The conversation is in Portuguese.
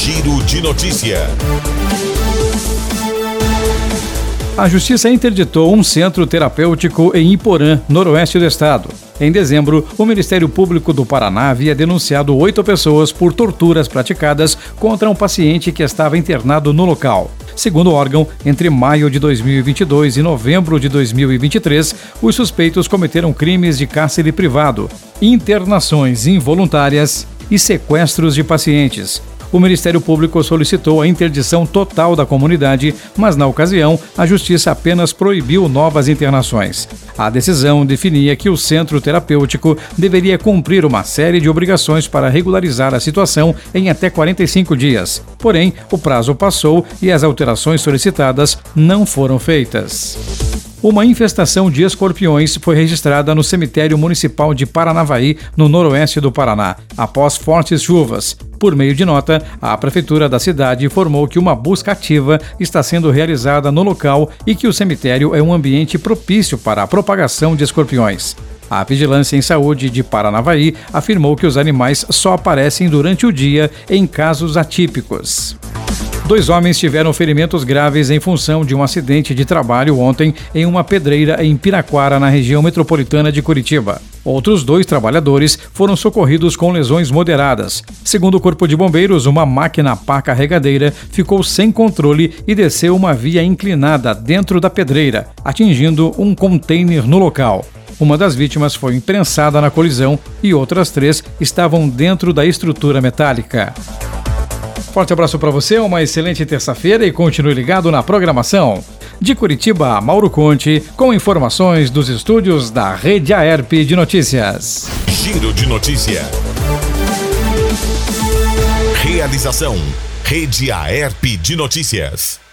Giro de Notícia. A Justiça interditou um centro terapêutico em Iporã, noroeste do estado. Em dezembro, o Ministério Público do Paraná havia denunciado 8 pessoas por torturas praticadas contra um paciente que estava internado no local. Segundo o órgão, entre maio de 2022 e novembro de 2023, os suspeitos cometeram crimes de cárcere privado, internações involuntárias e sequestros de pacientes. O Ministério Público solicitou a interdição total da comunidade, mas na ocasião, a Justiça apenas proibiu novas internações. A decisão definia que o centro terapêutico deveria cumprir uma série de obrigações para regularizar a situação em até 45 dias. Porém, o prazo passou e as alterações solicitadas não foram feitas. Uma infestação de escorpiões foi registrada no cemitério municipal de Paranavaí, no noroeste do Paraná, após fortes chuvas. Por meio de nota, a prefeitura da cidade informou que uma busca ativa está sendo realizada no local e que o cemitério é um ambiente propício para a propagação de escorpiões. A Vigilância em Saúde de Paranavaí afirmou que os animais só aparecem durante o dia em casos atípicos. 2 homens tiveram ferimentos graves em função de um acidente de trabalho ontem em uma pedreira em Piraquara, na região metropolitana de Curitiba. Outros 2 trabalhadores foram socorridos com lesões moderadas. Segundo o Corpo de Bombeiros, uma máquina pá carregadeira ficou sem controle e desceu uma via inclinada dentro da pedreira, atingindo um container no local. Uma das vítimas foi imprensada na colisão e outras 3 estavam dentro da estrutura metálica. Forte abraço para você, uma excelente terça-feira e continue ligado na programação. De Curitiba, Mauro Conte, com informações dos estúdios da Rede AERP de Notícias. Giro de Notícia. Realização: Rede AERP de Notícias.